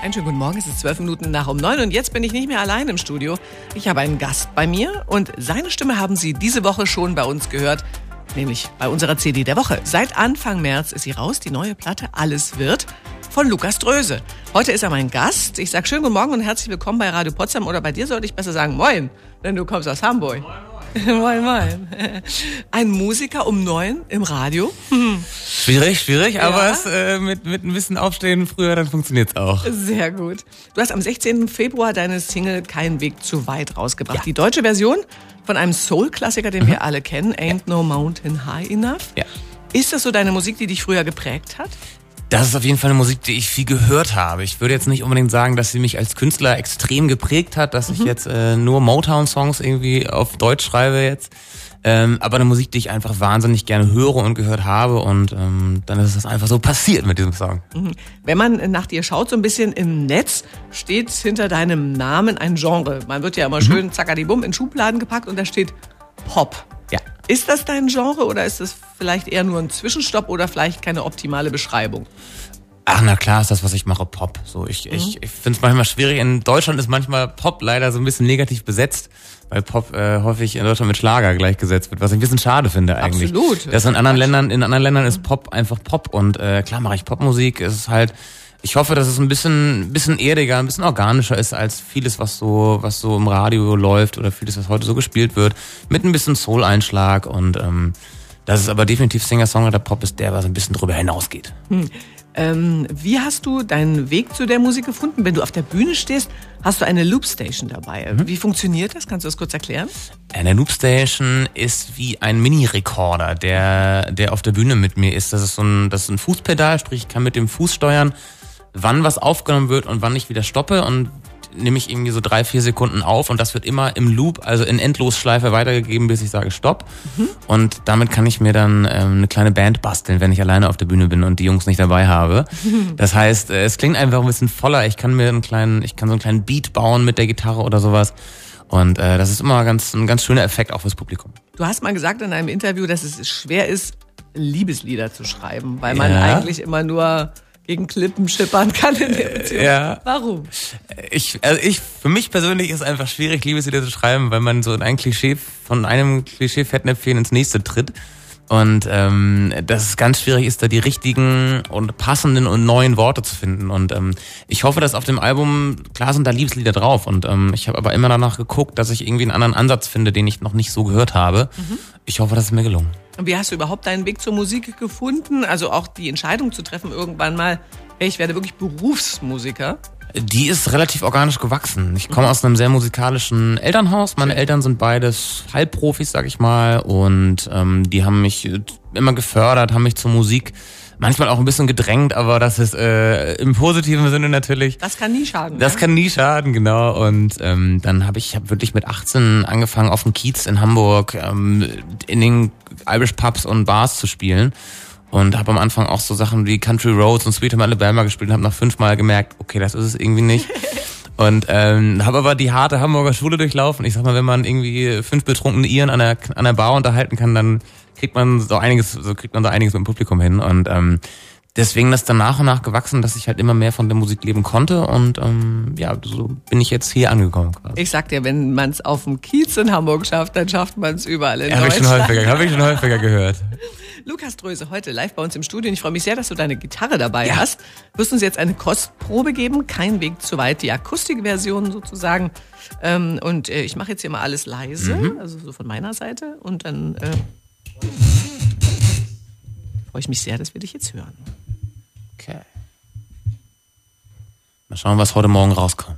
Einen schönen guten Morgen, es ist 12 Minuten nach um 9 und jetzt bin ich nicht mehr allein im Studio. Ich habe einen Gast bei mir und seine Stimme haben Sie diese Woche schon bei uns gehört, nämlich bei unserer CD der Woche. Seit Anfang März ist sie raus, die neue Platte Alles wird von Lukas Dröse. Heute ist er mein Gast. Ich sage schönen guten Morgen und herzlich willkommen bei Radio Potsdam, oder bei dir sollte ich besser sagen Moin, denn du kommst aus Hamburg. Moin, moin. Ein Musiker um 9 im Radio. Schwierig, Ja. aber es, mit ein bisschen Aufstehen früher, dann funktioniert's auch. Sehr gut. Du hast am 16. Februar deine Single Kein Weg zu weit rausgebracht. Ja. Die deutsche Version von einem Soul-Klassiker, den wir alle kennen, Ain't No Mountain High Enough. Ja. Ist das so deine Musik, die dich früher geprägt hat? Das ist auf jeden Fall eine Musik, die ich viel gehört habe. Ich würde jetzt nicht unbedingt sagen, dass sie mich als Künstler extrem geprägt hat, dass ich jetzt nur Motown-Songs irgendwie auf Deutsch schreibe jetzt. Aber eine Musik, die ich einfach wahnsinnig gerne höre und gehört habe, und dann ist es einfach so passiert mit diesem Song. Wenn man nach dir schaut, so ein bisschen im Netz, steht hinter deinem Namen ein Genre. Man wird ja immer schön zackadibum in Schubladen gepackt und da steht Pop. Ja. Ist das dein Genre oder ist das vielleicht eher nur ein Zwischenstopp oder vielleicht keine optimale Beschreibung? Ach, na klar ist das, was ich mache, Pop. So, ich finde es manchmal schwierig. In Deutschland ist manchmal Pop leider so ein bisschen negativ besetzt, weil Pop häufig in Deutschland mit Schlager gleichgesetzt wird, was ich ein bisschen schade finde eigentlich. Absolut. Das in anderen Ländern ist Pop einfach Pop, und klar mache ich Popmusik. Es ist halt, ich hoffe, dass es ein bisschen erdiger, ein bisschen organischer ist als vieles, was so im Radio läuft oder vieles, was heute so gespielt wird, mit ein bisschen Soul-Einschlag, und dass es aber definitiv Singer-Songwriter-Pop ist, der was ein bisschen drüber hinausgeht. Wie hast du deinen Weg zu der Musik gefunden? Wenn du auf der Bühne stehst, hast du eine Loopstation dabei. Wie funktioniert das? Kannst du das kurz erklären? Eine Loopstation ist wie ein Mini-Rekorder, der auf der Bühne mit mir ist. Das ist ein Fußpedal, sprich ich kann mit dem Fuß steuern, wann was aufgenommen wird und wann ich wieder stoppe, und nehme ich irgendwie so 3-4 Sekunden auf, und das wird immer im Loop, also in Endlosschleife weitergegeben, bis ich sage Stopp. Und damit kann ich mir dann eine kleine Band basteln, wenn ich alleine auf der Bühne bin und die Jungs nicht dabei habe. Das heißt, es klingt einfach ein bisschen voller. Ich kann so einen kleinen Beat bauen mit der Gitarre oder sowas. Und das ist immer ein ganz schöner Effekt auch fürs Publikum. Du hast mal gesagt in einem Interview, dass es schwer ist, Liebeslieder zu schreiben, weil man eigentlich immer nur gegen Klippen schippern kann in der Beziehung. Ja. Warum? Für mich persönlich ist es einfach schwierig, Liebeslieder zu schreiben, weil man so in von einem Klischee-Fettnäpfchen ins nächste tritt. Und dass es ganz schwierig ist, da die richtigen und passenden und neuen Worte zu finden. Und ich hoffe, dass auf dem Album, klar sind da Liebeslieder drauf. Und ich habe aber immer danach geguckt, dass ich irgendwie einen anderen Ansatz finde, den ich noch nicht so gehört habe. Ich hoffe, das ist mir gelungen. Und wie hast du überhaupt deinen Weg zur Musik gefunden? Also auch die Entscheidung zu treffen, irgendwann mal, hey, ich werde wirklich Berufsmusiker. Die ist relativ organisch gewachsen. Ich komme aus einem sehr musikalischen Elternhaus. Meine Eltern sind beides Halbprofis, sag ich mal. Und die haben mich immer gefördert, haben mich zur Musik manchmal auch ein bisschen gedrängt, aber das ist im positiven Sinne natürlich. Das kann nie schaden. Das kann nie schaden, genau. Und dann habe ich wirklich mit 18 angefangen, auf dem Kiez in Hamburg in den Irish Pubs und Bars zu spielen. Und habe am Anfang auch so Sachen wie Country Roads und Sweet Home Alabama gespielt und habe nach 5 Mal gemerkt, okay, das ist es irgendwie nicht. Und habe aber die harte Hamburger Schule durchlaufen. Ich sag mal, wenn man irgendwie 5 betrunkene Iren an der Bar unterhalten kann, dann kriegt man so einiges mit dem Publikum hin. Und deswegen ist dann nach und nach gewachsen, dass ich halt immer mehr von der Musik leben konnte. Und so bin ich jetzt hier angekommen quasi. Ich sag dir, wenn man es auf dem Kiez in Hamburg schafft, dann schafft man es überall in Deutschland. Habe ich schon häufiger gehört. Lukas Dröse, heute live bei uns im Studio. Und ich freue mich sehr, dass du deine Gitarre dabei hast. Du wirst uns jetzt eine Kostprobe geben. Kein Weg zu weit, die Akustikversion sozusagen. Und ich mache jetzt hier mal alles leise, also so von meiner Seite. Und dann freue ich mich sehr, dass wir dich jetzt hören. Okay. Mal schauen, was heute Morgen rauskommt.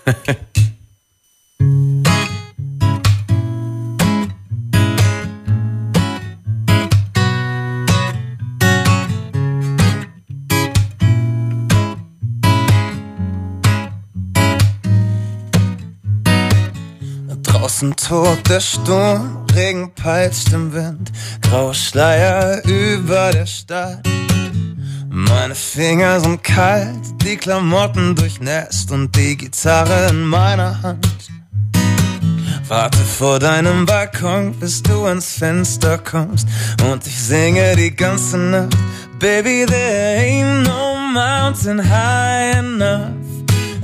Draußen tobt der Sturm, Regen peitscht im Wind, graue Schleier über der Stadt. Meine Finger sind kalt, die Klamotten durchnässt und die Gitarre in meiner Hand. Warte vor deinem Balkon, bis du ans Fenster kommst und ich singe die ganze Nacht. Baby, there ain't no mountain high enough.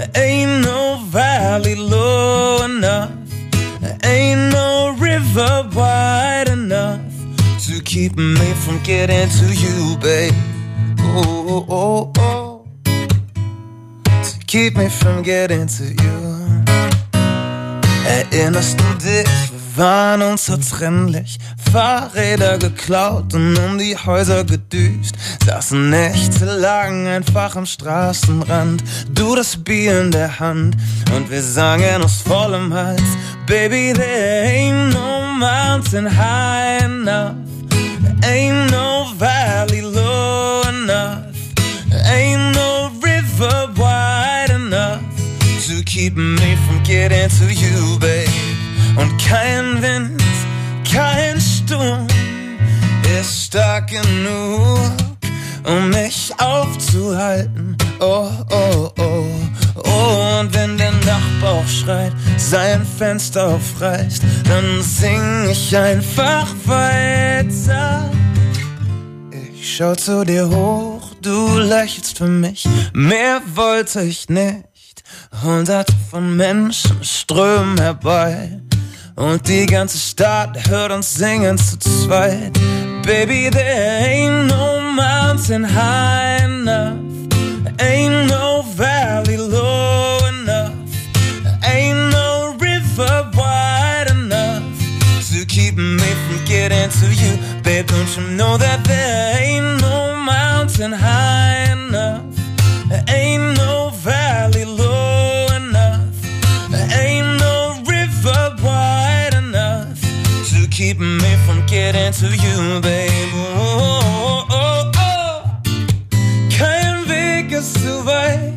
Ain't no valley low enough, ain't no river wide enough to keep me from getting to you, babe. Oh, oh, oh, to keep me from getting to you. Erinnerst du dich, wir waren unzertrennlich, Fahrräder geklaut und um die Häuser gedüst, saßen nächtelang einfach am Straßenrand, du das Bier in der Hand und wir sangen aus vollem Hals, Baby, there ain't no mountain high enough, ain't no valley low enough, ain't no river wide enough to keep me from getting to you, babe. Und kein Wind, kein Sturm ist stark genug, um mich aufzuhalten. Oh, oh, oh, oh. Und wenn der Nachbar schreit, sein Fenster aufreißt, dann sing ich einfach weiter. Ich schau zu dir hoch, du lächelst für mich, mehr wollte ich nicht. Hunderte von Menschen strömen herbei und die ganze Stadt hört uns singen zu zweit. Baby, there ain't no mountain high enough, ain't no valley low enough, ain't no river wide enough to keep me from getting to you. Babe, don't you know that there ain't no mountain high enough, ain't no valley low enough, ain't no river wide enough to keep me from getting to you, babe. Oh, oh, oh, oh. Kein Weg ist zu weit,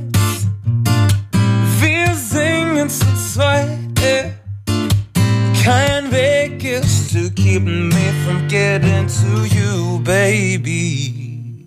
wir singen zu zweit. Kein Weg ist to keep me from getting to you, baby.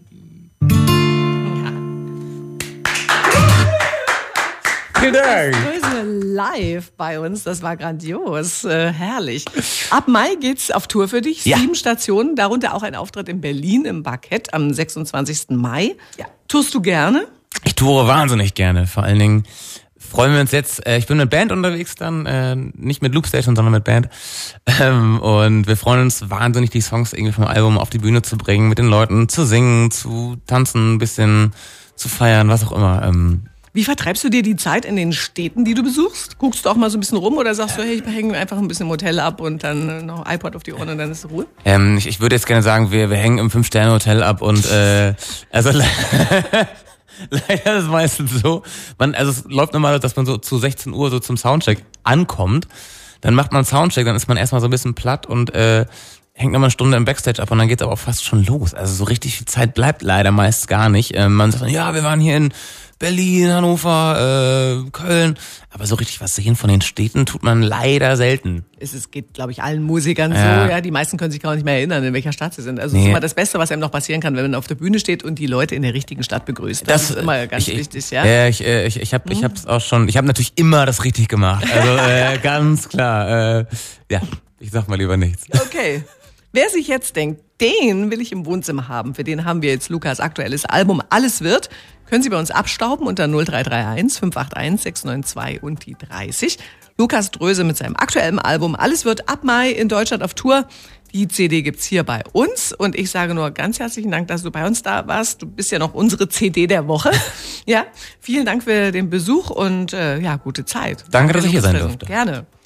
Vielen Dank. Live bei uns, das war grandios, herrlich. Ab Mai geht's auf Tour für dich, 7 Stationen, darunter auch ein Auftritt in Berlin im Parkett am 26. Mai. Ja. Tourst du gerne? Ich toure wahnsinnig gerne, vor allen Dingen freuen wir uns jetzt, ich bin mit Band unterwegs dann, nicht mit Loopstation, sondern mit Band, und wir freuen uns wahnsinnig, die Songs irgendwie vom Album auf die Bühne zu bringen, mit den Leuten zu singen, zu tanzen, ein bisschen zu feiern, was auch immer. Wie vertreibst du dir die Zeit in den Städten, die du besuchst? Guckst du auch mal so ein bisschen rum oder sagst du, hey, ich hänge einfach ein bisschen im Hotel ab und dann noch iPod auf die Ohren und dann ist Ruhe? Ich würde jetzt gerne sagen, wir hängen im 5-Sterne-Hotel ab und also leider ist es meistens so. Es läuft normal, dass man so zu 16 Uhr so zum Soundcheck ankommt. Dann macht man Soundcheck, dann ist man erstmal so ein bisschen platt und hängt nochmal eine Stunde im Backstage ab und dann geht's aber auch fast schon los. Also so richtig viel Zeit bleibt leider meist gar nicht. Man sagt dann, ja, wir waren hier in Berlin, Hannover, Köln. Aber so richtig was sehen von den Städten tut man leider selten. Es geht, glaube ich, allen Musikern so. Ja, die meisten können sich gar nicht mehr erinnern, in welcher Stadt sie sind. Also es ist immer das Beste, was einem noch passieren kann, wenn man auf der Bühne steht und die Leute in der richtigen Stadt begrüßt. Das ist immer ganz wichtig, ja. Ja, ich hab's auch schon. Ich habe natürlich immer das richtig gemacht. Also ganz klar. Ja, ich sag mal lieber nichts. Okay. Wer sich jetzt denkt, den will ich im Wohnzimmer haben, für den haben wir jetzt Lukas aktuelles Album Alles wird, können Sie bei uns abstauben unter 0331 581 692 und die 30. Lukas Dröse mit seinem aktuellen Album Alles wird ab Mai in Deutschland auf Tour. Die CD gibt's hier bei uns und ich sage nur ganz herzlichen Dank, dass du bei uns da warst. Du bist ja noch unsere CD der Woche. Ja, vielen Dank für den Besuch und gute Zeit. Danke, dass ich hier sein durfte. Gerne.